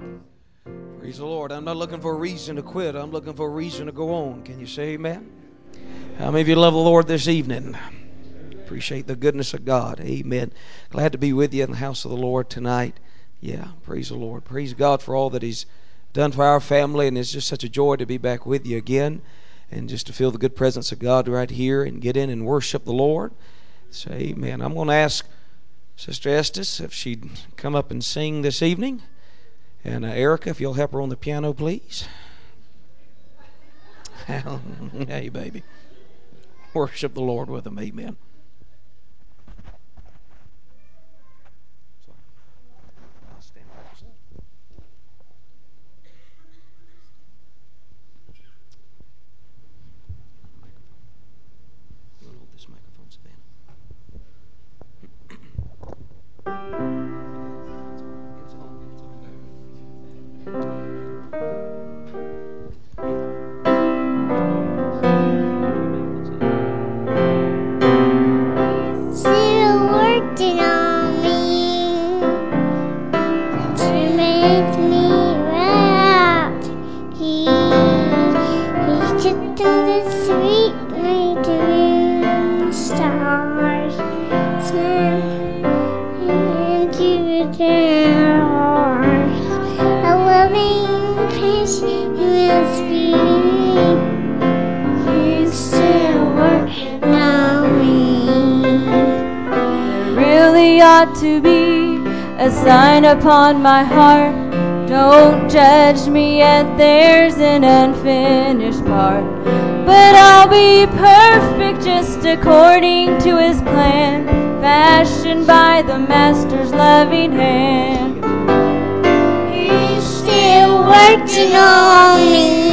Praise the Lord. I'm not looking for a reason to quit. I'm looking for a reason to go on. Can you say amen? How many of you love the Lord this evening? Appreciate the goodness of God. Amen. Glad to be with you in the house of the Lord tonight. Yeah, praise the Lord. Praise God for all that He's done for our family. And it's just such a joy to be back with you again. And just to feel the good presence of God right here and get in and worship the Lord. So, amen. I'm going to ask Sister Estes if she'd come up and sing this evening. And Erica, if you'll help her on the piano, please. Hey, baby. Worship the Lord with them. Amen. I'll stand back a second. You want to hold this microphone, Savannah? It's on. It's on. Still working on me to make me right. He took the sweet me to the stars, sent into their hearts. A loving patient must be. He's still working on me. There really ought to be a sign upon my heart. Don't judge me yet, there's an unfinished part. But I'll be perfect just according to His plan, fashioned by the Master's loving hand. He's still working on me.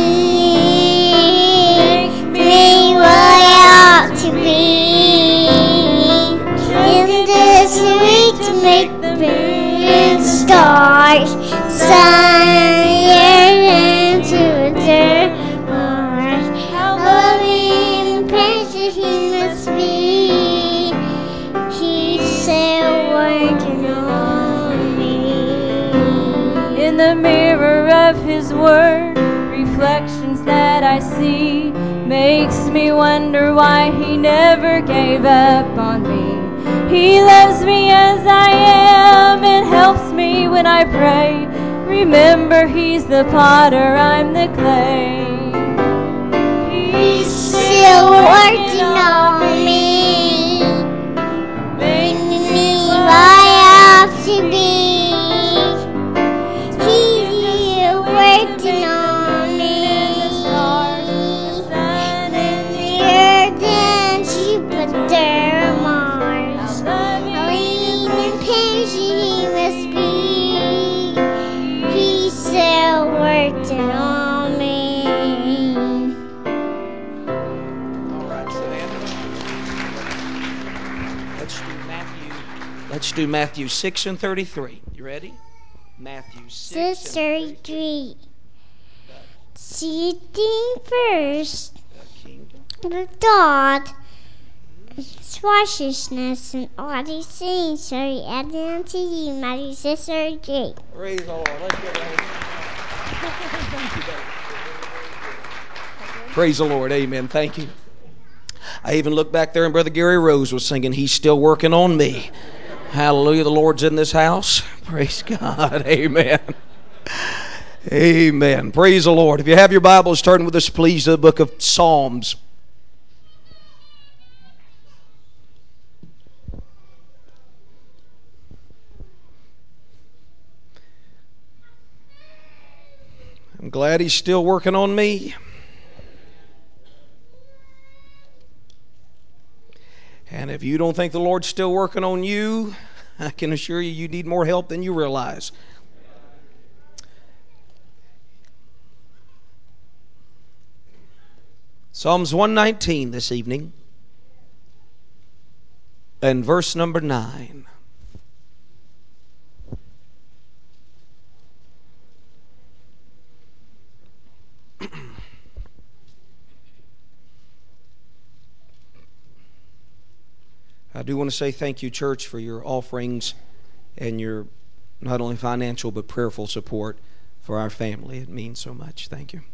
Make me what I ought to be. Isn't this sweet to make the moon, stars, sun, into their hearts? How loving and precious He must be. He's still working on me. In the mirror of His Word, reflections that I see makes me wonder why He never gave up on me. He loves me as I am and helps me when I pray. Remember, He's the potter, I'm the clay. He's still working on me, making me what I ought to be. He's still working on me, in the earth and Jupiter and Mars. Loving and patient He must be. He's still working on me. All right, Savannah. Let's do Matthew 6 and 33. You ready? Matthew 6 and 33. Seeking first The kingdom. the God, His righteousness, and all these things shall be added unto you. Matthew 6:33. Praise the Lord. Let's give it a Thank you, baby. Praise the Lord. Amen. Thank you. I even looked back there and Brother Gary Rose was singing, He's Still Working on Me. Hallelujah. The Lord's in this house. Praise God. Amen. Amen. Praise the Lord. If you have your Bibles, turn with us, please, to the book of Psalms. I'm glad He's still working on me. And if you don't think the Lord's still working on you, I can assure you, you need more help than you realize. Psalms 119 this evening, and verse number 9. I do want to say thank you, church, for your offerings and your not only financial but prayerful support for our family. It means so much. Thank you.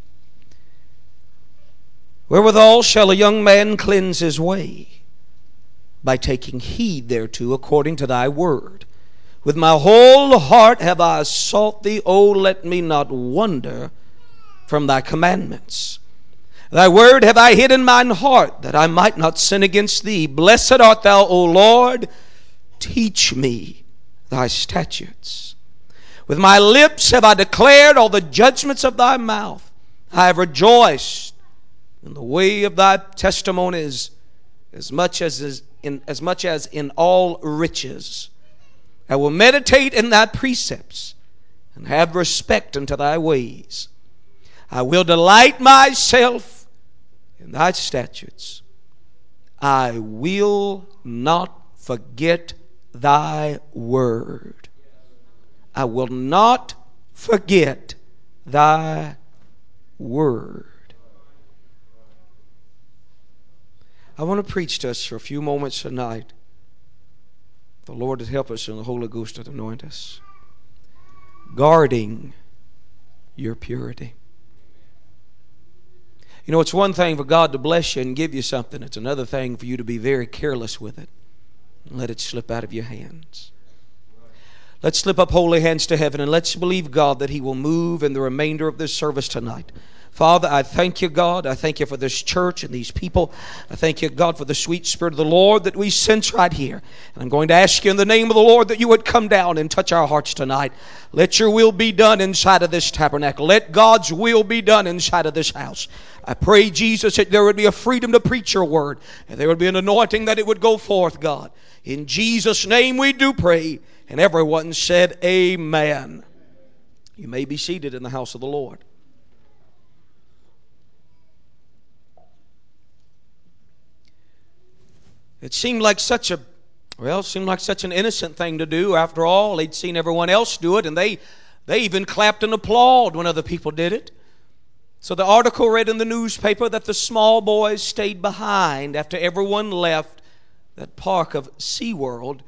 Wherewithal shall a young man cleanse his way? By taking heed thereto according to thy word. With my whole heart have I sought thee, O let me not wander from thy commandments. Thy word have I hid in mine heart, that I might not sin against thee. Blessed art thou, O Lord. Teach me thy statutes. With my lips have I declared all the judgments of thy mouth. I have rejoiced in the way of thy testimonies as much as in all riches. I will meditate in thy precepts and have respect unto thy ways. I will delight myself in thy statutes. I will not forget thy word. I will not forget thy word. I want to preach to us for a few moments tonight. The Lord would help us and the Holy Ghost would anoint us. Guarding your purity. You know, it's one thing for God to bless you and give you something. It's another thing for you to be very careless with it and let it slip out of your hands. Let's slip up holy hands to heaven and let's believe God that He will move in the remainder of this service tonight. Father, I thank you, God. I thank you for this church and these people. I thank you, God, for the sweet Spirit of the Lord that we sense right here. And I'm going to ask you in the name of the Lord that you would come down and touch our hearts tonight. Let your will be done inside of this tabernacle. Let God's will be done inside of this house. I pray, Jesus, that there would be a freedom to preach your word. And there would be an anointing that it would go forth, God. In Jesus' name we do pray. And everyone said, amen. You may be seated in the house of the Lord. It seemed like such an innocent thing to do. After all, they'd seen everyone else do it, and they even clapped and applauded when other people did it. So the article read in the newspaper that the small boys stayed behind after everyone left that park of SeaWorld.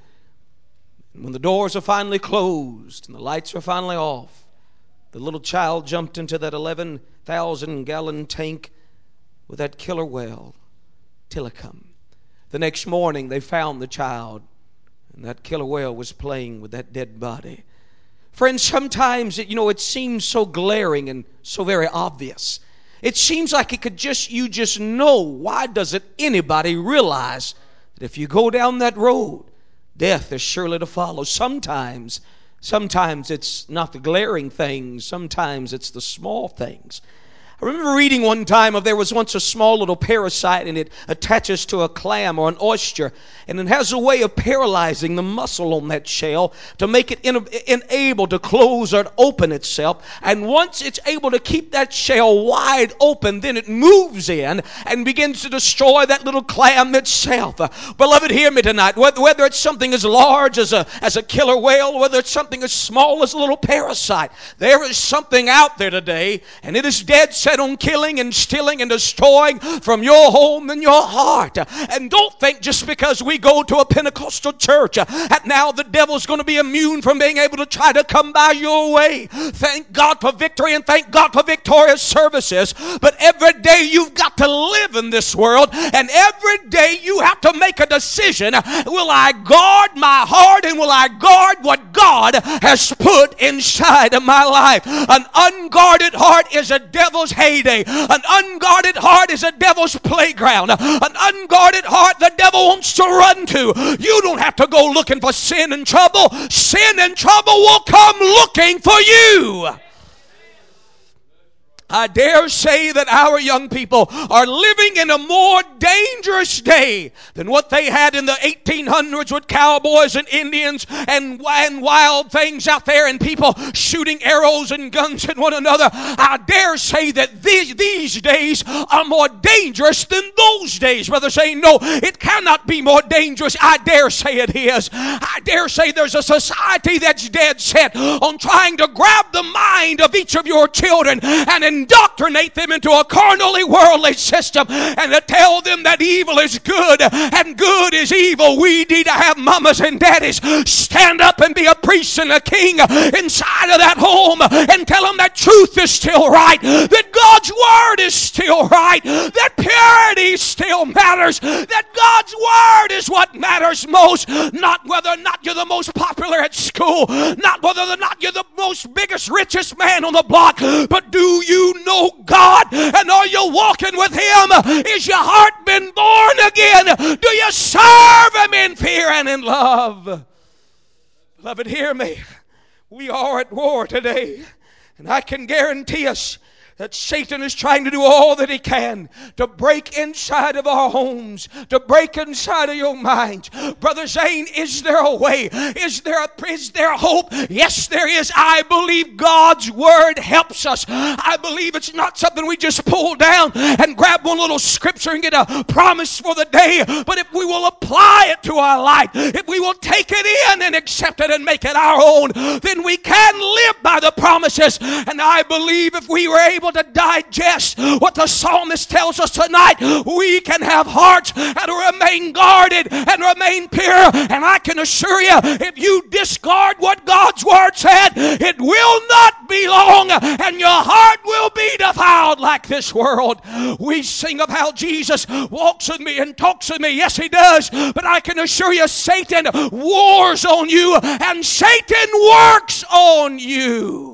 And when the doors are finally closed and the lights are finally off, the little child jumped into that 11,000-gallon tank with that killer whale, Tilikum. The next morning, they found the child, and that killer whale was playing with that dead body. Friends, sometimes, it seems so glaring and so very obvious. It seems like you just know. Why doesn't anybody realize that if you go down that road, death is surely to follow? Sometimes it's not the glaring things. Sometimes it's the small things. I remember reading one time of there was once a small little parasite, and it attaches to a clam or an oyster, and it has a way of paralyzing the muscle on that shell to make it unable to close or open itself. And once it's able to keep that shell wide open, then it moves in and begins to destroy that little clam itself. Beloved, hear me tonight. Whether it's something as large as a killer whale, whether it's something as small as a little parasite, there is something out there today, and it is dead set on killing and stealing and destroying from your home and your heart. And don't think just because we go to a Pentecostal church that now the devil's going to be immune from being able to try to come by your way. Thank God for victory and thank God for victorious services. But every day you've got to live in this world, and every day you have to make a decision. Will I guard my heart, and will I guard what God has put inside of my life? An unguarded heart is a devil's heyday. An unguarded heart is a devil's playground. An unguarded heart the devil wants to run to. You don't have to go looking for sin and trouble. Sin and trouble will come looking for you. I dare say that our young people are living in a more dangerous day than what they had in the 1800s with cowboys and Indians and wild things out there and people shooting arrows and guns at one another. I dare say that these days are more dangerous than those days. Brother, say no, it cannot be more dangerous. I dare say it is. I dare say there's a society that's dead set on trying to grab the mind of each of your children and indoctrinate them into a carnally worldly system and to tell them that evil is good and good is evil. We need to have mamas and daddies stand up and be a priest and a king inside of that home and tell them that truth is still right, that God's word is still right, that purity still matters, that God's word is what matters most, not whether or not you're the most popular at school, not whether or not you're the most biggest, richest man on the block, but do you know God and are you walking with Him? Is your heart been born again? Do you serve Him in fear and in love? Beloved, hear me. We are at war today, and I can guarantee us that Satan is trying to do all that he can to break inside of our homes, to break inside of your minds. Brother Zane, is there a way? Is there hope? Yes, there is. I believe God's word helps us. I believe it's not something we just pull down and grab one little scripture and get a promise for the day. But if we will apply it to our life, if we will take it in and accept it and make it our own, then we can live by the promises. And I believe if we were able to digest what the psalmist tells us tonight, we can have hearts that remain guarded and remain pure. And I can assure you, if you discard what God's word said, it will not be long and your heart will be defiled like this world. We sing of how Jesus walks with me and talks with me. Yes, He does. But I can assure you, Satan wars on you and Satan works on you.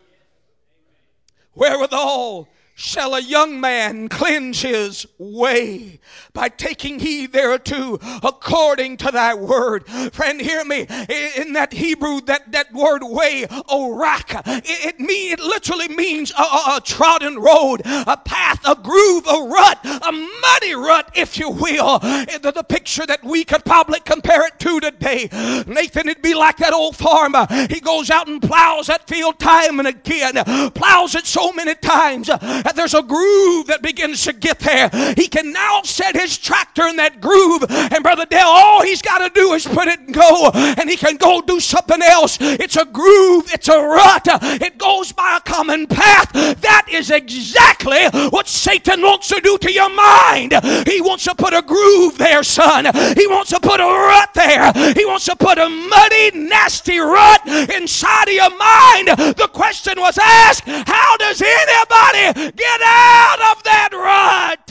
Wherewithal shall a young man cleanse his way? By taking heed thereto according to thy word. Friend, hear me. In that Hebrew, that word way, orak, it literally means a trodden road, a path, a groove, a rut, a muddy rut, if you will. The picture that we could probably compare it to today. Nathan, it'd be like that old farmer. He goes out and plows that field time and again. Plows it so many times that there's a groove that begins to get there. He can now set his tractor in that groove, and Brother Dale, all he's got to do is put it and go, and he can go do something else. It's a groove, it's a rut, it goes by a common path. That is exactly what Satan wants to do to your mind. He wants to put a groove there, son. He wants to put a rut there. He wants to put a muddy, nasty rut inside of your mind. The question was asked, how does anybody get out of that rut?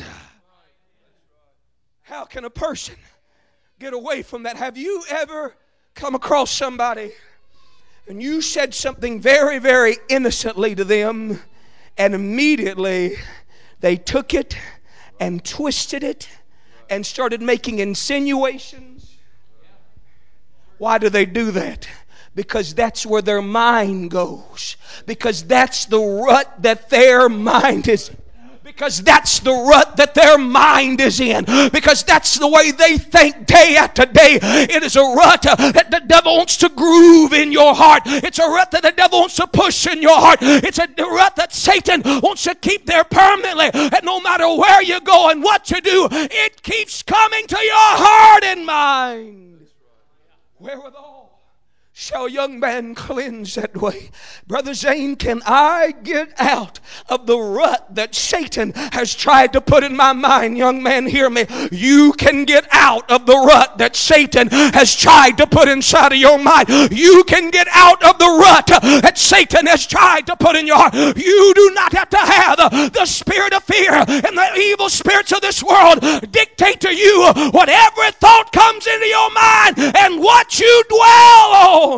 How can a person get away from that? Have you ever come across somebody and you said something very, very innocently to them, and immediately they took it and twisted it and started making insinuations? Why do they do that? Because that's where their mind goes. Because that's the rut that their mind is in. Because that's the rut that their mind is in. Because that's the way they think day after day. It is a rut that the devil wants to groove in your heart. It's a rut that the devil wants to push in your heart. It's a rut that Satan wants to keep there permanently. And no matter where you go and what you do, it keeps coming to your heart and mind. Wherewithal shall a young man cleanse that way? Brother Zane, can I get out of the rut that Satan has tried to put in my mind? Young man, hear me. You can get out of the rut that Satan has tried to put inside of your mind. You can get out of the rut that Satan has tried to put in your heart. You do not have to have the spirit of fear and the evil spirits of this world dictate to you whatever thought comes into your mind and what you dwell on.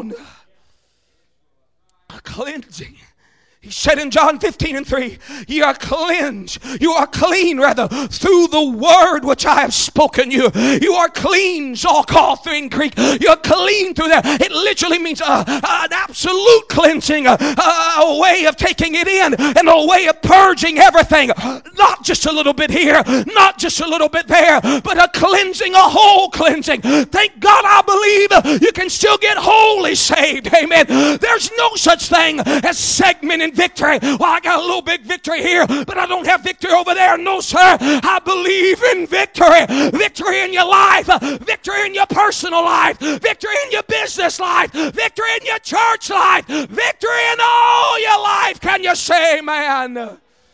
A cleansing. He said in John 15:3, you are cleansed. You are clean, rather, through the word which I have spoken you. You are clean, Zalkoth in Greek. You're clean through that. It literally means an absolute cleansing, a way of taking it in, and a way of purging everything. Not just a little bit here, not just a little bit there, but a cleansing, a whole cleansing. Thank God I believe you can still get wholly saved. Amen. There's no such thing as segment in victory. Well, I got a little big victory here, but I don't have victory over there. No, sir. I believe in victory. Victory in your life. Victory in your personal life. Victory in your business life. Victory in your church life. Victory in all your life. Can you say amen?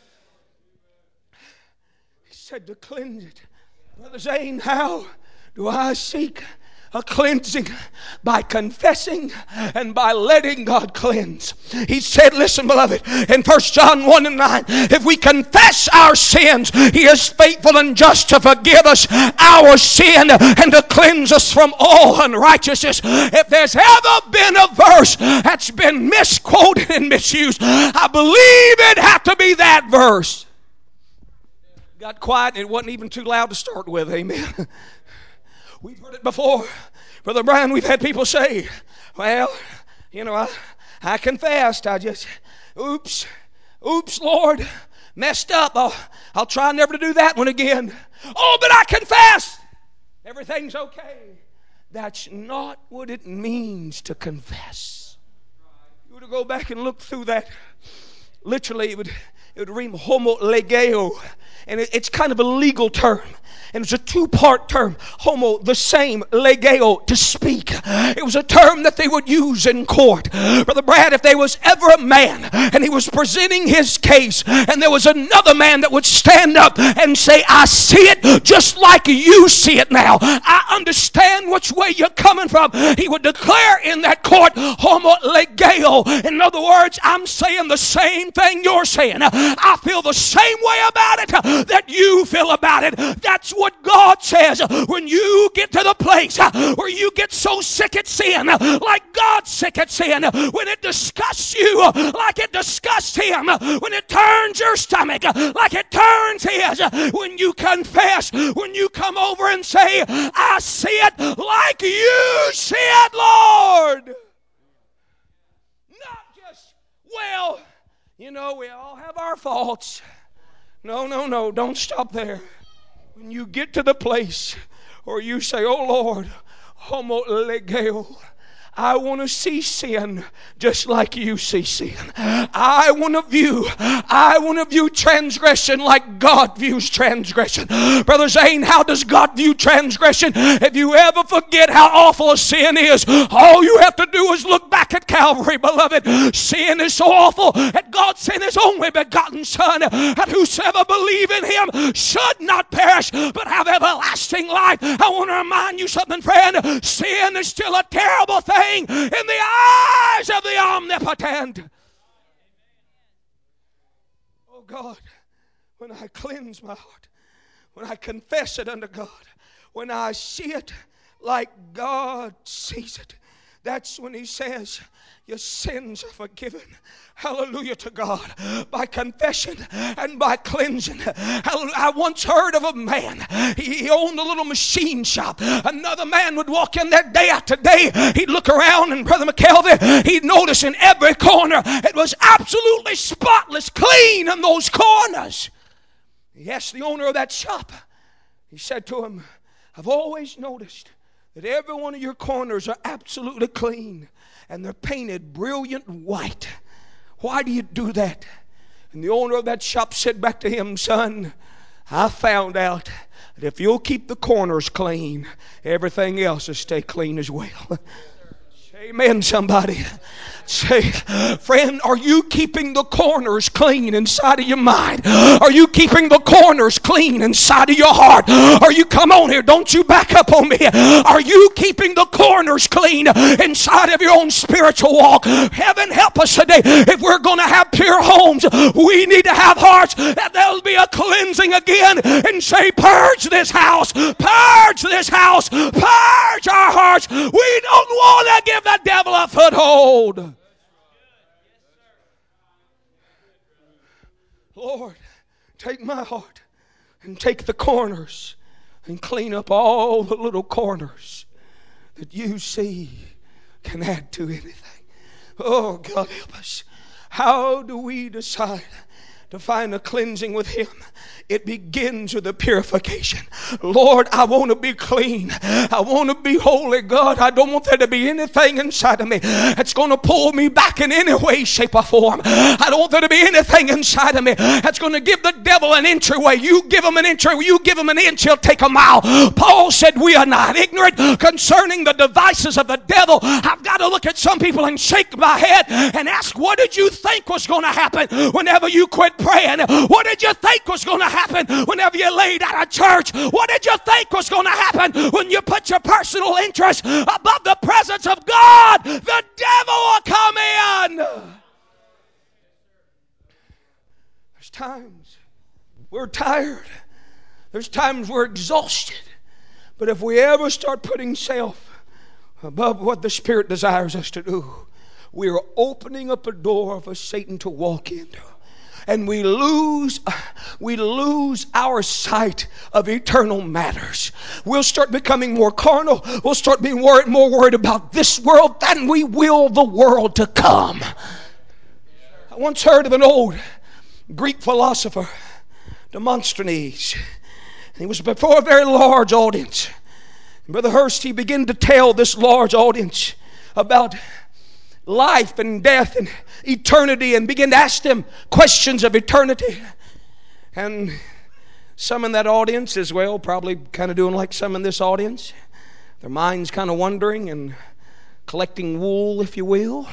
said to cleanse it. Brother Zane, how do I seek a cleansing? By confessing and by letting God cleanse. He said, listen beloved, in 1 John 1:9, if we confess our sins, He is faithful and just to forgive us our sin and to cleanse us from all unrighteousness. If there's ever been a verse that's been misquoted and misused, I believe it had to be that verse. Got quiet and it wasn't even too loud to start with. Amen. We've heard it before. Brother Brian, we've had people say, well, I confessed. Oops, Lord, messed up. I'll try never to do that one again. Oh, but I confess. Everything's okay. That's not what it means to confess. If you were to go back and look through that, literally it would read homologeo. And it's kind of a legal term. And it's a two-part term. Homo, the same. Legeo, to speak. It was a term that they would use in court. Brother Brad, if there was ever a man and he was presenting his case and there was another man that would stand up and say, I see it just like you see it now. I understand which way you're coming from. He would declare in that court, homo legeo. In other words, I'm saying the same thing you're saying. I feel the same way about it that you feel about it. That's what God says. When you get to the place where you get so sick at sin, like God's sick at sin, when it disgusts you like it disgusts Him, when it turns your stomach like it turns His, when you confess, when you come over and say, I see it like you see it, Lord. Not just, well, we all have our faults. No, don't stop there. When you get to the place where you say, oh Lord, homo legeo, I want to see sin just like you see sin. I want to view transgression like God views transgression. Brother Zane, how does God view transgression? If you ever forget how awful a sin is, all you have to do is look back at Calvary, beloved. Sin is so awful that God sent His only begotten Son, that whosoever believe in Him should not perish but have everlasting life. I want to remind you something, friend. Sin is still a terrible thing in the eyes of the omnipotent. Oh God, when I cleanse my heart, when I confess it unto God, when I see it like God sees it, that's when He says, your sins are forgiven. Hallelujah to God. By confession and by cleansing. I once heard of a man. He owned a little machine shop. Another man would walk in there day after day. He'd look around, and Brother McKelvey, he'd notice in every corner it was absolutely spotless, clean in those corners. He asked the owner of that shop. He said to him, I've always noticed that every one of your corners are absolutely clean and they're painted brilliant white. Why do you do that? And the owner of that shop said back to him, son, I found out that if you'll keep the corners clean, everything else will stay clean as well. Amen, somebody. Say, friend, are you keeping the corners clean inside of your mind? Are you keeping the corners clean inside of your heart? Are you, come on here, don't you back up on me. Are you keeping the corners clean inside of your own spiritual walk? Heaven help us today. If we're going to have pure homes, we need to have hearts that there'll be a cleansing again, and say, purge this house, purge this house, purge our hearts. We don't want to give the devil a foothold. Lord, take my heart and take the corners and clean up all the little corners that you see can add to anything. Oh, God help us. How do we decide to find a cleansing with Him? It begins with a purification. Lord, I want to be clean. I want to be holy. God, I don't want there to be anything inside of me that's going to pull me back in any way, shape, or form. I don't want there to be anything inside of me that's going to give the devil an entryway. You give him an entry, you give him an inch, he'll take a mile. Paul said we are not ignorant concerning the devices of the devil. I've got to look at some people and shake my head and ask, what did you think was going to happen whenever you quit started praying? What did you think was going to happen whenever you laid out of church? What did you think was going to happen when you put your personal interest above the presence of God? The devil will come in. There's times we're tired. There's times we're exhausted. But if we ever start putting self above what the Spirit desires us to do, we are opening up a door for Satan to walk into. And we lose our sight of eternal matters. We'll start becoming more carnal. We'll start being more worried about this world than we will the world to come. I once heard of an old Greek philosopher, Demosthenes. He was before a very large audience. Brother Hurst, he began to tell this large audience about life and death and eternity, and began to ask them questions of eternity. And some in that audience as well, probably kind of doing like some in this audience, their minds kind of wandering and collecting wool, if you will.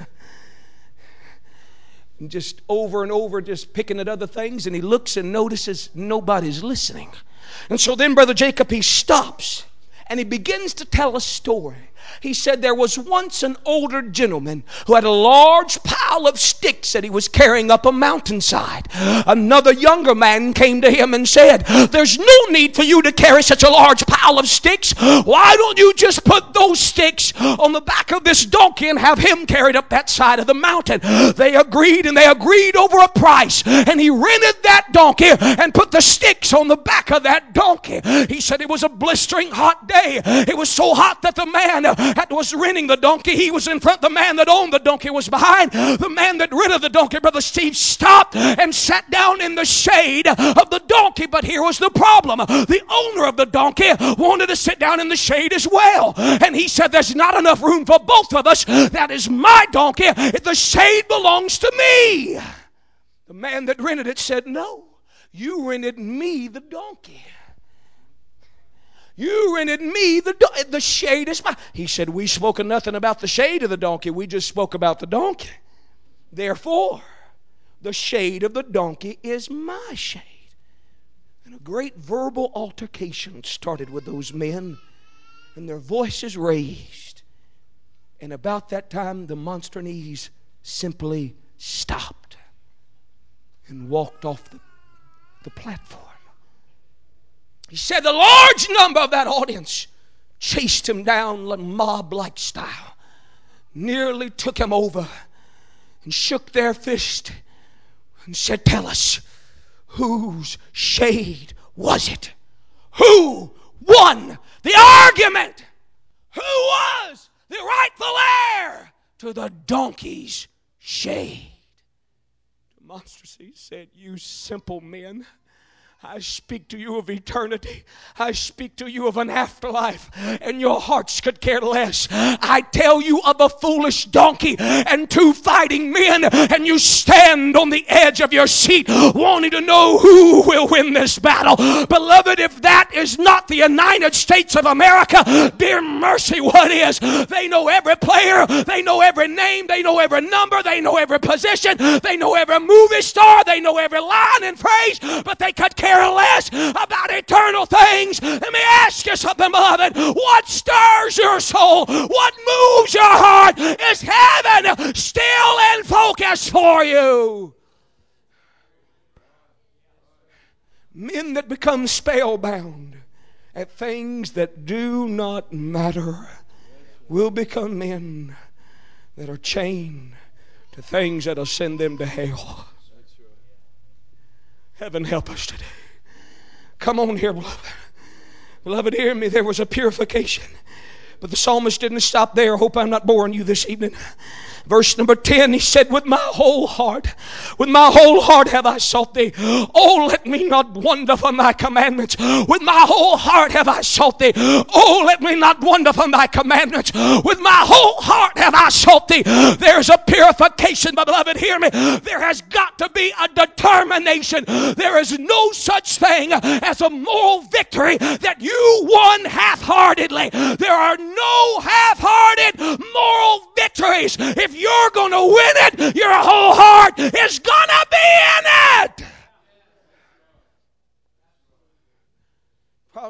And just over and over, just picking at other things. And he looks and notices nobody's listening. And so then Brother Jacob, he stops and he begins to tell a story. He said there was once an older gentleman who had a large pile of sticks that he was carrying up a mountainside. Another younger man came to him and said, "There's no need for you to carry such a large pile of sticks. Why don't you just put those sticks on the back of this donkey and have him carried up that side of the mountain?" They agreed, and they agreed over a price. And he rented that donkey and put the sticks on the back of that donkey. He said it was a blistering hot day. It was so hot that the man that was renting the donkey, he was in front. The man that owned the donkey was behind. The man that rented the donkey, Brother Steve, stopped and sat down in the shade of the donkey. But here was the problem. The owner of the donkey wanted to sit down in the shade as well. And he said, "There's not enough room for both of us. That is my donkey. The shade belongs to me." The man that rented it said, "No, you rented me the donkey. You rented me the shade is mine." He said, "We spoke nothing about the shade of the donkey. We just spoke about the donkey. Therefore, the shade of the donkey is my shade." And a great verbal altercation started with those men, and their voices raised. And about that time, Demosthenes simply stopped and walked off the platform. He said the large number of that audience chased him down mob-like style, nearly took him over and shook their fist and said, "Tell us, whose shade was it? Who won the argument? Who was the rightful heir to the donkey's shade?" Demosthenes said, "You simple men, I speak to you of eternity. I speak to you of an afterlife, and your hearts could care less. I tell you of a foolish donkey and two fighting men, and you stand on the edge of your seat wanting to know who will win this battle. Beloved, if that is not the United States of America, dear mercy, what is? They know every player, they know every name, they know every number, they know every position, they know every movie star, they know every line and phrase, but they could care less about eternal things. Let me ask you something, beloved. What stirs your soul? What moves your heart? Is heaven still in focus for you? Men that become spellbound at things that do not matter will become men that are chained to things that will send them to hell. Heaven help us today. Come on here, beloved. Beloved, hear me. There was a purification. But the psalmist didn't stop there. I hope I'm not boring you this evening. Verse number 10, he said, with my whole heart have I sought thee. Oh, let me not wander from thy commandments. With my whole heart have I sought thee. Oh, let me not wander from thy commandments. With my whole heart have I sought thee. There's a purification, beloved, hear me. There has got to be a determination. There is no such thing as a moral victory that you won half-heartedly. There are no half-hearted moral victories. If you're going to win it, your whole heart is going to be in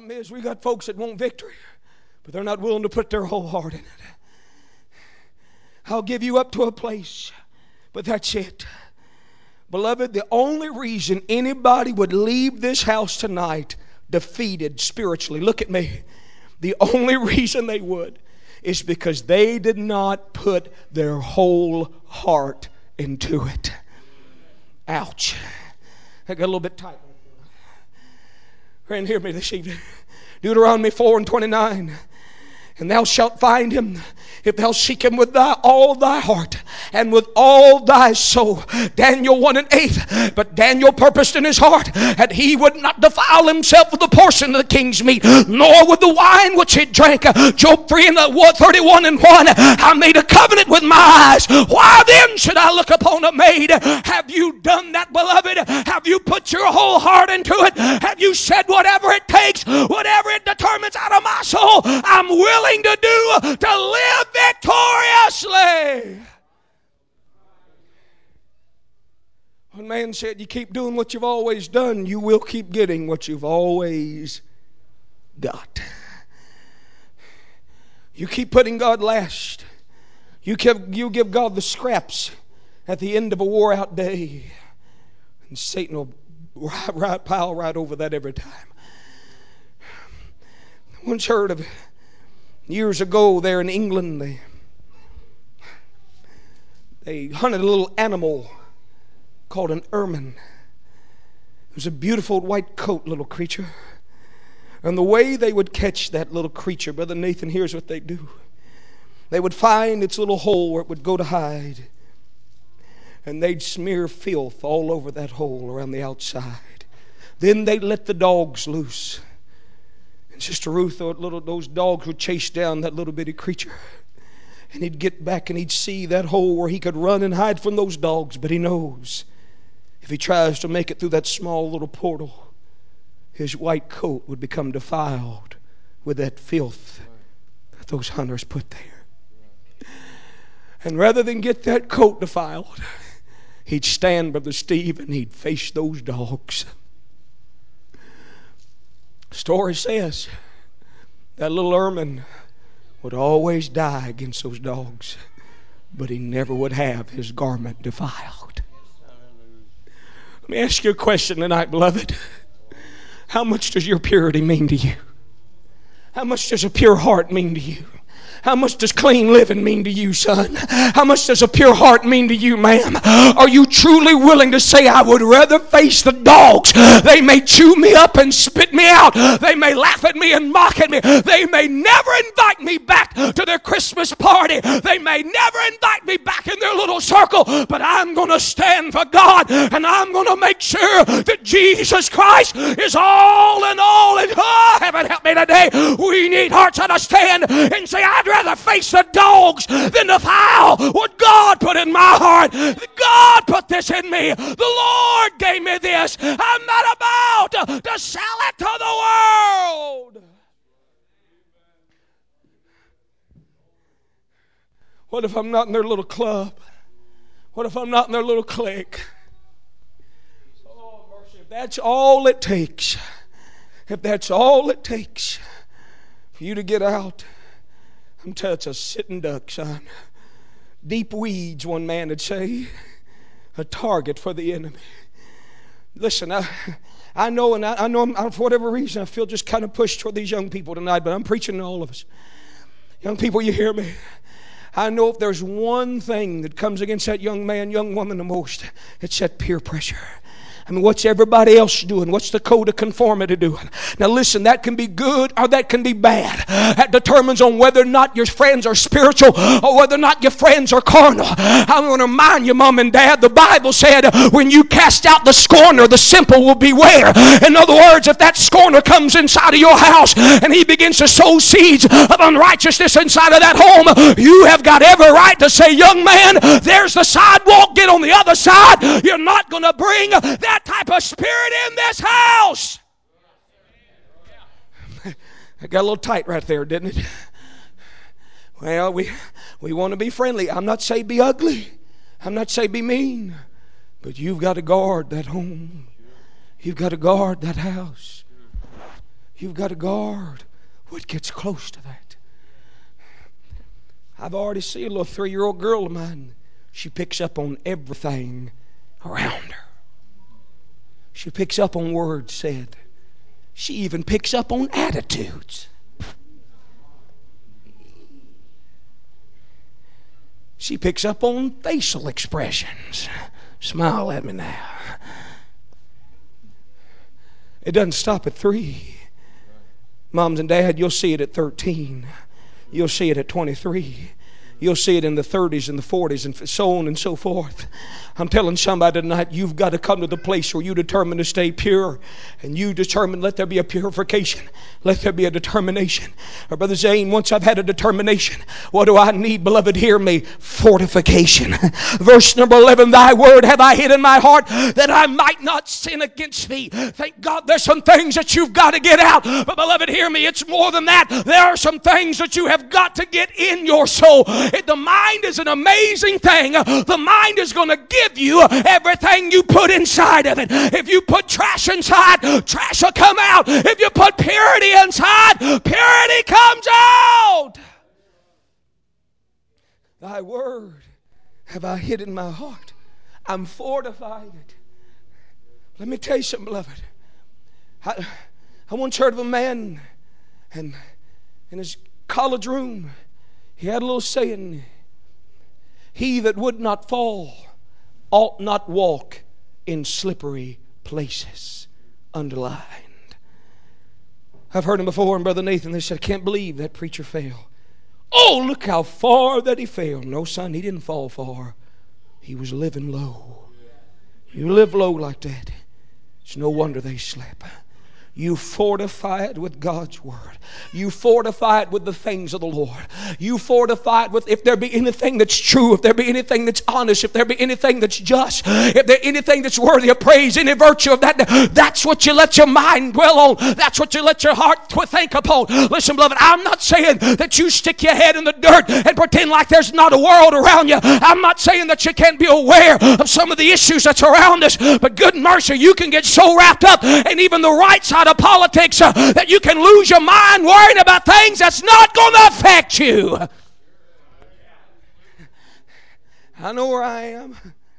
Problem is, we got folks that want victory, but they're not willing to put their whole heart in it. I'll give you up to a place, but that's it. Beloved, the only reason anybody would leave this house tonight defeated spiritually, look at me, the only reason they would is because they did not put their whole heart into it. Ouch. I got a little bit tight. Friend, hear me this evening. Deuteronomy 4:29. And thou shalt find him if thou seek him with all thy heart and with all thy soul. Daniel 1:8. But Daniel purposed in his heart that he would not defile himself with the portion of the king's meat, nor with the wine which he drank. Job 31:1. I made a covenant with my eyes. Why then should I look upon a maid? Have you done that, beloved? Have you put your whole heart into it? Have you said, whatever it takes, whatever it determines out of my soul, I'm willing to do to live victoriously? One man said, you keep doing what you've always done, you will keep getting what you've always got. You keep putting God last. You give God the scraps at the end of a wore out day, and Satan will pile right over that every time. I once heard of years ago there in England, they hunted a little animal called an ermine. It was a beautiful white coat little creature. And the way they would catch that little creature, Brother Nathan, here's what they do. They would find its little hole where it would go to hide, and they'd smear filth all over that hole around the outside. Then they'd let the dogs loose. And Sister Ruth, those dogs would chase down that little bitty creature. And he'd get back and he'd see that hole where he could run and hide from those dogs. But he knows if he tries to make it through that small little portal, his white coat would become defiled with that filth that those hunters put there. And rather than get that coat defiled, he'd stand, Brother Steve, and he'd face those dogs. The story says that little ermine would always die against those dogs, but he never would have his garment defiled. Let me ask you a question tonight, beloved. How much does your purity mean to you? How much does a pure heart mean to you? How much does clean living mean to you, son? How much does a pure heart mean to you, ma'am? Are you truly willing to say, I would rather face the dogs? They may chew me up and spit me out. They may laugh at me and mock at me. They may never invite me back to their Christmas party. They may never invite me back in their little circle. But I'm going to stand for God, and I'm going to make sure that Jesus Christ is all in all. And heaven help me today. We need hearts that stand and say, I'd rather face the dogs than defile what God put in my heart. God put this in me. The Lord gave me this. I'm not about to sell it to the world. What if I'm not in their little club? What if I'm not in their little clique? Oh, mercy. If that's all it takes, for you to get out, I'm telling you, it's a sitting duck, son. Deep weeds, one man would say. A target for the enemy. Listen, I know for whatever reason, I feel just kind of pushed toward these young people tonight, but I'm preaching to all of us. Young people, you hear me? I know if there's one thing that comes against that young man, young woman the most, it's that peer pressure. I mean, what's everybody else doing? What's the code of conformity doing? Now listen, that can be good or that can be bad. That determines on whether or not your friends are spiritual or whether or not your friends are carnal. I'm going to remind you, Mom and Dad, the Bible said when you cast out the scorner, the simple will beware. In other words, if that scorner comes inside of your house and he begins to sow seeds of unrighteousness inside of that home, you have got every right to say, young man, there's the sidewalk, get on the other side. You're not going to bring that type of spirit in this house. I got a little tight right there, didn't it? Well, we want to be friendly. I'm not saying be ugly. I'm not saying be mean. But you've got to guard that home. You've got to guard that house. You've got to guard what gets close to that. I've already seen a little 3-year-old girl of mine. She picks up on everything around her. She picks up on words said. She even picks up on attitudes. She picks up on facial expressions. Smile at me now. It doesn't stop at 3. Moms and Dad, you'll see it at 13. You'll see it at 23. You'll see it in the 30s and the 40s and so on and so forth. I'm telling somebody tonight, you've got to come to the place where you determine to stay pure. And you determine, let there be a purification. Let there be a determination. Or Brother Zane, once I've had a determination, what do I need, beloved? Hear me. Fortification. Verse number 11, thy word have I hid in my heart that I might not sin against thee. Thank God there's some things that you've got to get out. But beloved, hear me. It's more than that. There are some things that you have got to get in your soul. The mind is an amazing thing. The mind is going to give you everything you put inside of it. If you put trash inside, trash will come out. If you put purity inside, purity comes out. Thy word have I hid in my heart. I'm fortified. Let me tell you something, beloved. I once heard of a man, and in his college room, he had a little saying, he that would not fall ought not walk in slippery places. Underlined. I've heard him before, and Brother Nathan, they said, I can't believe that preacher fell. Oh, look how far that he fell. No, son, he didn't fall far. He was living low. You live low like that, it's no wonder they slept. You fortify it with God's word. You fortify it with the things of the Lord. You fortify it with, if there be anything that's true, if there be anything that's honest, if there be anything that's just, if there anything that's worthy of praise, any virtue of that, that's what you let your mind dwell on. That's what you let your heart think upon. Listen, beloved, I'm not saying that you stick your head in the dirt and pretend like there's not a world around you. I'm not saying that you can't be aware of some of the issues that's around us, but good mercy, you can get so wrapped up in even the right side of politics that you can lose your mind worrying about things that's not going to affect you. I know where I am.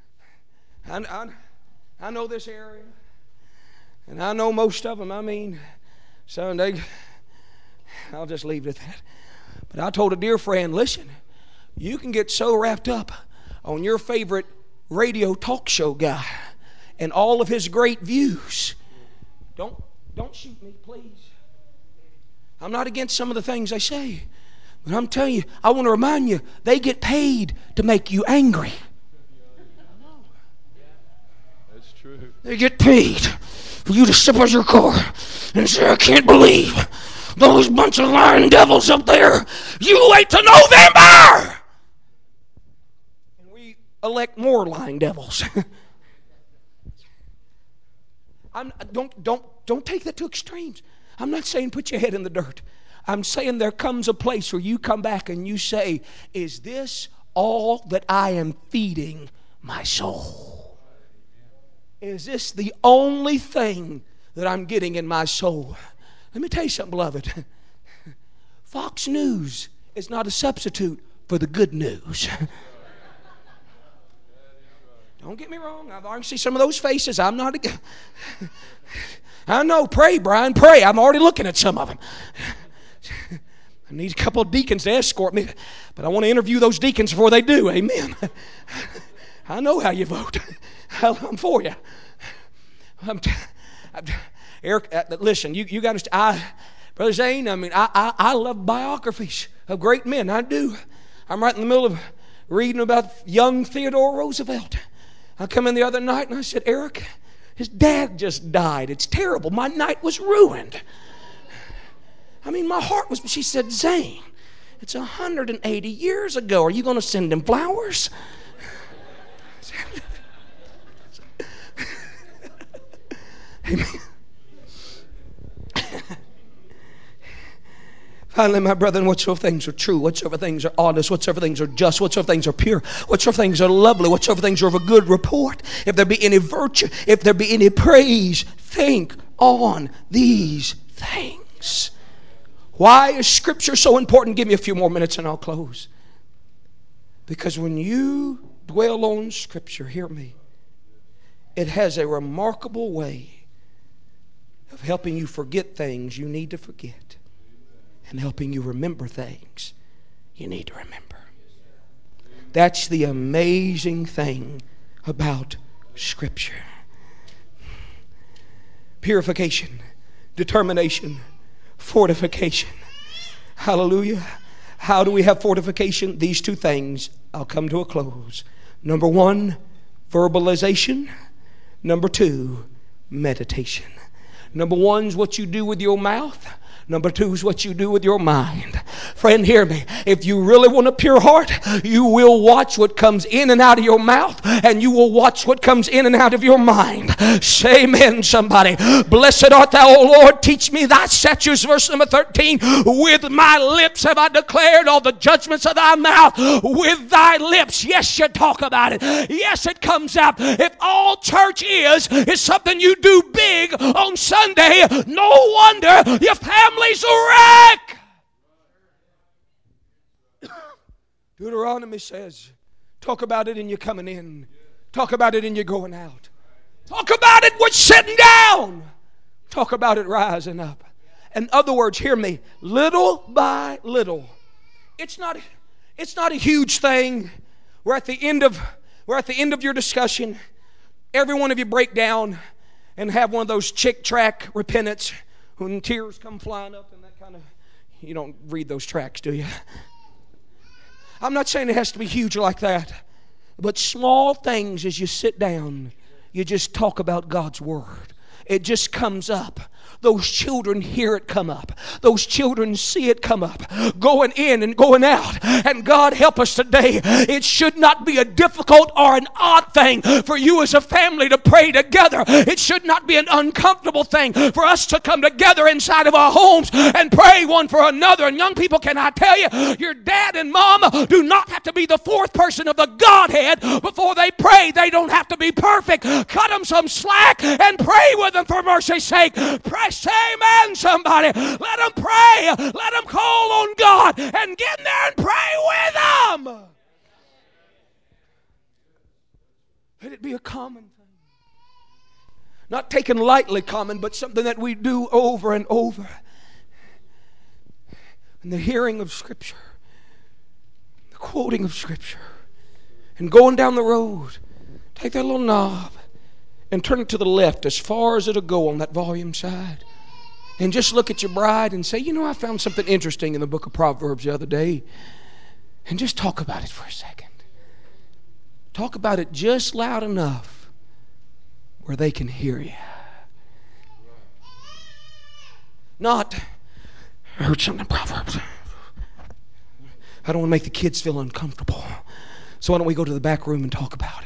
I know this area. And I know most of them. I mean, Sunday, I'll just leave it at that. But I told a dear friend, listen, you can get so wrapped up on your favorite radio talk show guy and all of his great views. Don't shoot me, please. I'm not against some of the things they say. But I'm telling you, I want to remind you, they get paid to make you angry. That's true. They get paid for you to step out your car and say, I can't believe those bunch of lying devils up there. You wait till November! And we elect more lying devils. Don't take that to extremes. I'm not saying put your head in the dirt. I'm saying there comes a place where you come back and you say, is this all that I am feeding my soul? Is this the only thing that I'm getting in my soul? Let me tell you something, beloved. Fox News is not a substitute for the good news. Don't get me wrong. I've already seen some of those faces. I'm not against. I know. Pray, Brian. Pray. I'm already looking at some of them. I need a couple of deacons to escort me, but I want to interview those deacons before they do. Amen. I know how you vote. I'm for you. Eric, listen. You got to. Brother Zane. I mean, I love biographies of great men. I do. I'm right in the middle of reading about young Theodore Roosevelt. I come in the other night and I said, Eric, his dad just died. It's terrible. My night was ruined. I mean, my heart was... She said, Zane, it's 180 years ago. Are you going to send him flowers? Amen. Finally, my brethren, whatsoever things are true, whatsoever things are honest, whatsoever things are just, whatsoever things are pure, whatsoever things are lovely, whatsoever things are of a good report, if there be any virtue, if there be any praise, think on these things. things. Why is Scripture so important? Give me a few more minutes and I'll close. Because when you dwell on Scripture, hear me, it has a remarkable way of helping you forget things you need to forget and helping you remember things you need to remember. That's the amazing thing about Scripture. Purification, determination, fortification. Hallelujah. How do we have fortification? These two things. I'll come to a close. Number one, verbalization. Number two, meditation. Number one is what you do with your mouth. Number two is what you do with your mind. Friend, hear me. If you really want a pure heart, you will watch what comes in and out of your mouth, and you will watch what comes in and out of your mind. Say amen, somebody. Blessed art thou, O Lord. Teach me thy statutes. Verse number 13. With my lips have I declared all the judgments of thy mouth. With thy lips. Yes, you talk about it. Yes, it comes out. If all church is something you do big on Sunday, no wonder your family's a wreck. Deuteronomy says, talk about it in your coming in. Talk about it in your going out. Talk about it when sitting down. Talk about it rising up. In other words, hear me, little by little. It's not a huge thing. We're at the end of your discussion. Every one of you break down and have one of those chick track repentance when tears come flying up and that kind of. You don't read those tracks, do you? I'm not saying it has to be huge like that, but small things as you sit down, you just talk about God's Word. It just comes up. Those children hear it come up. Those children see it come up. Going in and going out. And God help us today. It should not be a difficult or an odd thing for you as a family to pray together. It should not be an uncomfortable thing for us to come together inside of our homes and pray one for another. And young people, can I tell you, your dad and mom do not have to be the fourth person of the Godhead before they pray. They don't have to be perfect. Cut them some slack and pray with them for mercy's sake. Pray. Say amen, somebody. Let them pray. Let them call on God and get in there and pray with them. Let it be a common thing. Not taken lightly common, but something that we do over and over. And the hearing of Scripture, the quoting of Scripture, and going down the road, take that little knob and turn it to the left as far as it'll go on that volume side. And just look at your bride and say, you know, I found something interesting in the book of Proverbs the other day. And just talk about it for a second. Talk about it just loud enough where they can hear you. Not, I heard something in Proverbs. I don't want to make the kids feel uncomfortable. So why don't we go to the back room and talk about it?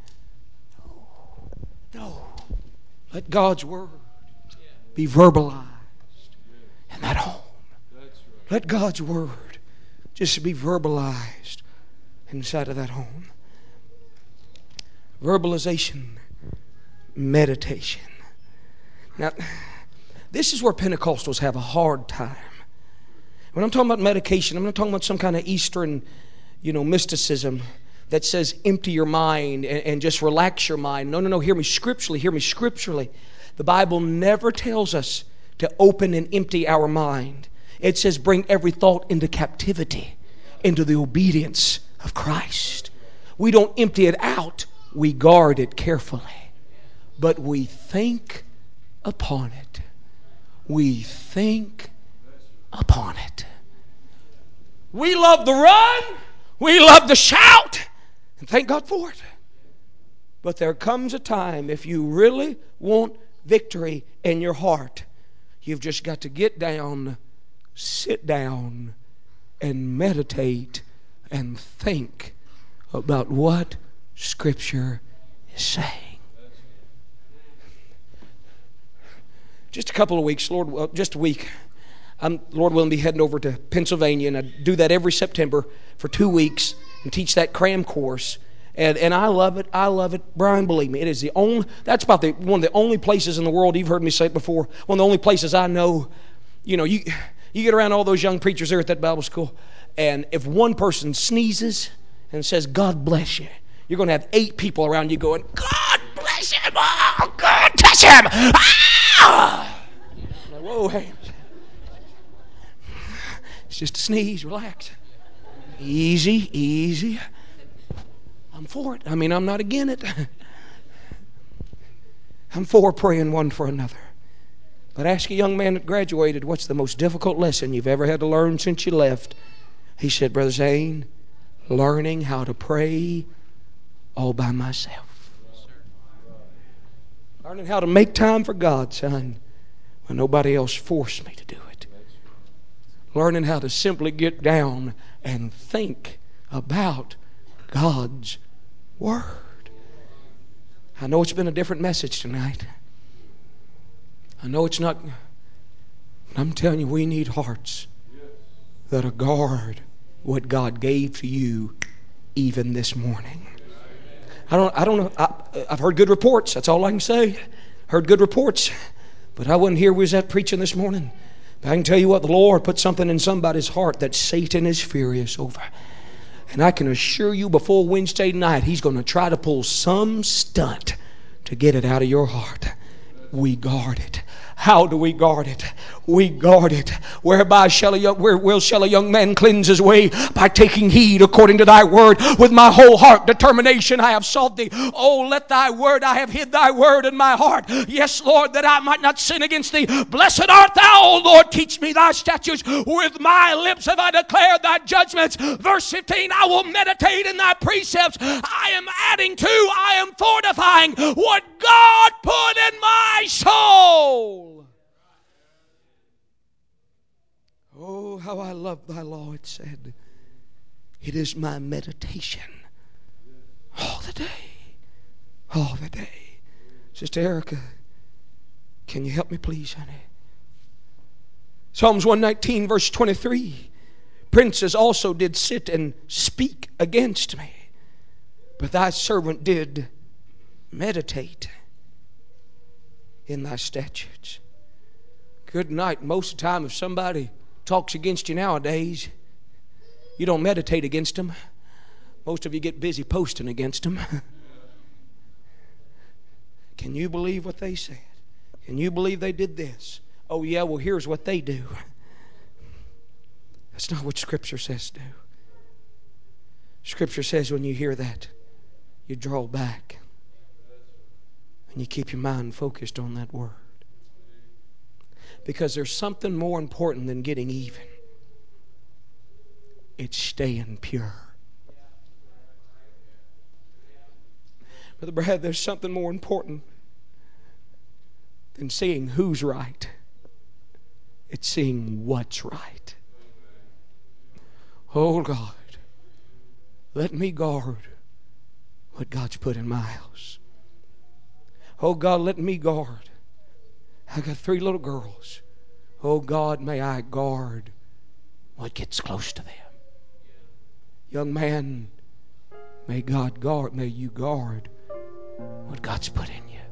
No. Let God's Word be verbalized in that home. Let God's Word just be verbalized inside of that home. Verbalization, meditation. Now, this is where Pentecostals have a hard time. When I'm talking about medication, I'm not talking about some kind of Eastern, mysticism that says empty your mind and just relax your mind. No, hear me scripturally. The Bible never tells us to open and empty our mind. It says bring every thought into captivity, into the obedience of Christ. We don't empty it out. We guard it carefully. But we think upon it. We think upon it. We love to run. We love to shout. And thank God for it. But there comes a time, if you really want victory in your heart, you've just got to get down, sit down, and meditate and think about what Scripture is saying. Just a couple of weeks, just a week. I'm, Lord willing, be heading over to Pennsylvania, and I do that every September for 2 weeks and teach that cram course. And I love it. I love it. Brian, believe me, it is that's about one of the only places in the world, you've heard me say it before, one of the only places I know You know, you get around all those young preachers there at that Bible school, and if one person sneezes and says, God bless you, you're going to have 8 people around you going, God bless him. Oh, God touch him. Ah! Like, whoa, hey. It's just a sneeze. Relax. Easy, easy. I'm for it. I mean, I'm not against it. I'm for praying one for another. But ask a young man that graduated, what's the most difficult lesson you've ever had to learn since you left? He said, Brother Zane, learning how to pray all by myself. Learning how to make time for God, son, when nobody else forced me to do it. Learning how to simply get down and think about God's Word. I know it's been a different message tonight. I know it's not. I'm telling you, we need hearts that'll guard what God gave to you even this morning. I don't know. I've heard good reports. That's all I can say. Heard good reports. But I wasn't here. We was that preaching this morning. But I can tell you what, the Lord put something in somebody's heart that Satan is furious over. And I can assure you before Wednesday night, he's going to try to pull some stunt to get it out of your heart. We guard it. How do we guard it? We guard it. Whereby shall a young man cleanse his way? By taking heed according to thy word. With my whole heart determination I have sought thee. Oh, let thy word, I have hid thy word in my heart. Yes, Lord, that I might not sin against thee. Blessed art thou, O Lord, teach me thy statutes. With my lips have I declared thy judgments. Verse 15, I will meditate in thy precepts. I am adding to, I am fortifying what God put in my soul. Oh, how I love thy law, it said. It is my meditation all the day. All the day. Sister Erica, can you help me please, honey? Psalms 119 verse 23. Princes also did sit and speak against me, but thy servant did meditate in thy statutes. Good night. Most of the time, if somebody talks against you nowadays, you don't meditate against them. Most of you get busy posting against them. Can you believe what they said? Can you believe they did this? Oh yeah, well here's what they do. That's not what Scripture says do. Scripture says when you hear that, you draw back and you keep your mind focused on that word. Because there's something more important than getting even. It's staying pure. Brother Brad, there's something more important than seeing who's right. It's seeing what's right. Oh God, let me guard what God's put in my house. Oh God, let me guard. I got 3 little girls. Oh God, may I guard what gets close to them. Young man, may you guard what God's put in you.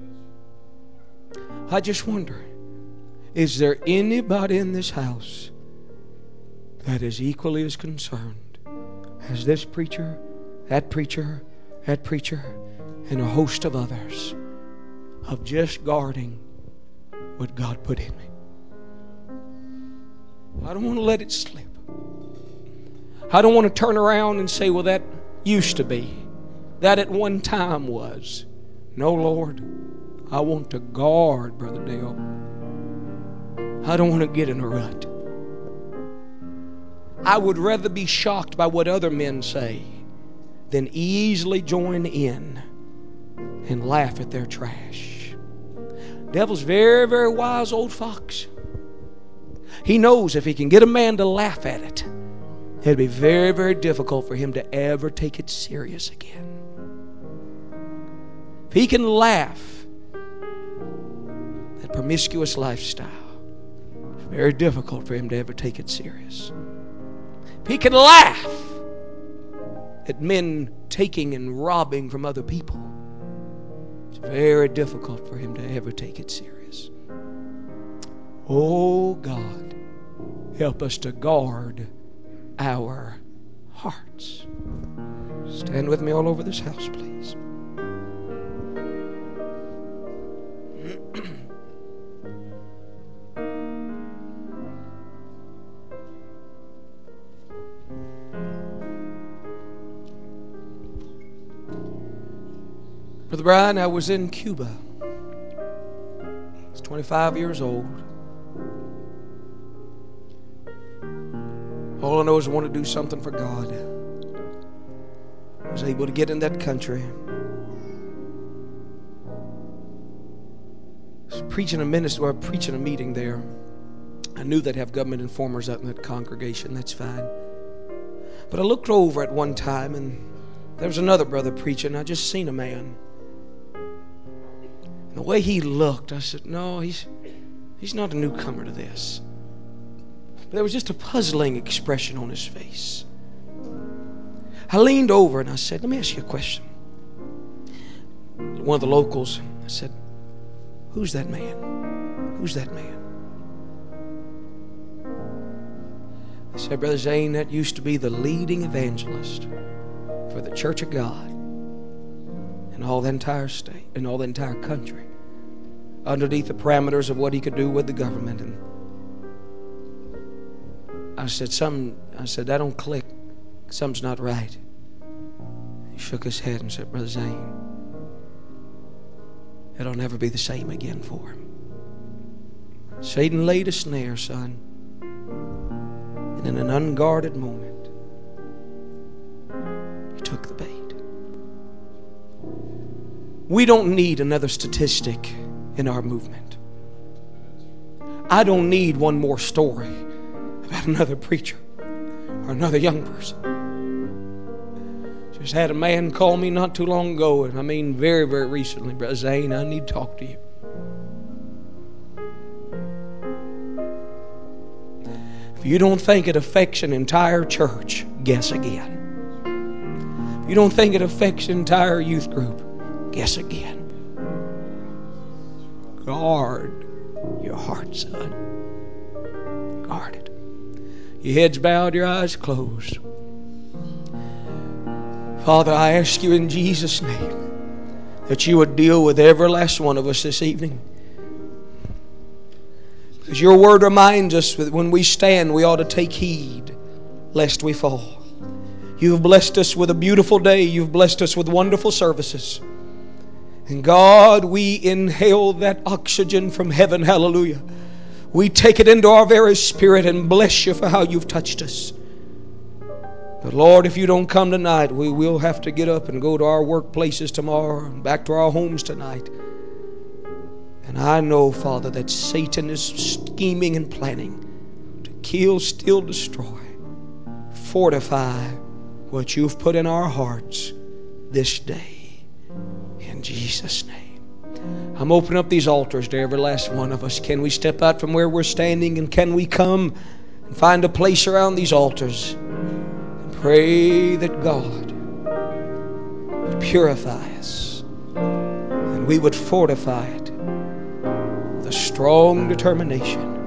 I just wonder, is there anybody in this house that is equally as concerned as this preacher, that preacher, that preacher, and a host of others of just guarding what God put in me? I don't want to let it slip. I don't want to turn around and say, well, that used to be. That at one time was. No, Lord, I want to guard, Brother Dale. I don't want to get in a rut. I would rather be shocked by what other men say than easily join in and laugh at their trash. Devil's very, very wise old fox. He knows if he can get a man to laugh at it, it'll be very, very difficult for him to ever take it serious again. If he can laugh at promiscuous lifestyle, it's very difficult for him to ever take it serious. If he can laugh at men taking and robbing from other people, it's very difficult for him to ever take it serious. Oh God, help us to guard our hearts. Stand with me all over this house, please. Brother Brian, I was in Cuba. I was 25 years old. All I know is I want to do something for God. I was able to get in that country. I was preaching a meeting there. I knew they'd have government informers out in that congregation. That's fine. But I looked over at one time, and there was another brother preaching. I just seen a man. And the way he looked, I said, no, he's not a newcomer to this. But there was just a puzzling expression on his face. I leaned over and I said, let me ask you a question. One of the locals, I said, who's that man? Who's that man? He said, Brother Zane, that used to be the leading evangelist for the Church of God in all the entire state, in all the entire country, underneath the parameters of what he could do with the government. And I said, that don't click. Something's not right. He shook his head and said, Brother Zane, it'll never be the same again for him. Satan laid a snare, son, and in an unguarded moment, he took the bait. We don't need another statistic in our movement. I don't need one more story about another preacher or another young person. Just had a man call me not too long ago, and I mean very, very recently, Brother Zane, I need to talk to you. If you don't think it affects an entire church, guess again. If you don't think it affects an entire youth group, guess again. Guard your heart, son. Guard it. Your heads bowed, your eyes closed. Father, I ask you in Jesus' name that you would deal with every last one of us this evening. Because your word reminds us that when we stand, we ought to take heed lest we fall. You've blessed us with a beautiful day. You've blessed us with wonderful services. And God, we inhale that oxygen from heaven. Hallelujah. We take it into our very spirit and bless you for how you've touched us. But Lord, if you don't come tonight, we will have to get up and go to our workplaces tomorrow and back to our homes tonight. And I know, Father, that Satan is scheming and planning to kill, steal, destroy. Fortify what you've put in our hearts this day. In Jesus' name. I'm opening up these altars to every last one of us. Can we step out from where we're standing, and can we come and find a place around these altars and pray that God would purify us and we would fortify it with a strong determination